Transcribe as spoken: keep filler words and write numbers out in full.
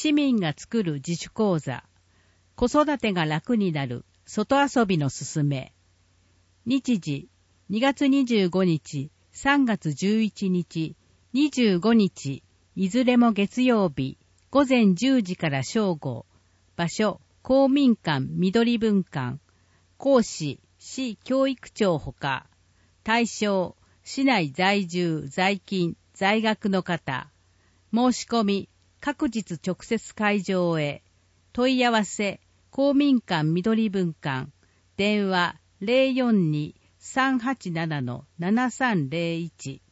市民が作る自主講座、子育てが楽になる外遊びのすすめ。日時、にがつにじゅうごにち、さんがつじゅういちにち、にじゅうごにち、いずれも月曜日、ごぜんじゅうじから正午。場所、公民館緑文館。講師、市教育長ほか。対象、市内在住、在勤、在学の方。申し込み、各日直接会場へ。問い合わせ、公民館緑文館。電話 ゼロよんに さんはちなな ななさんゼロいち。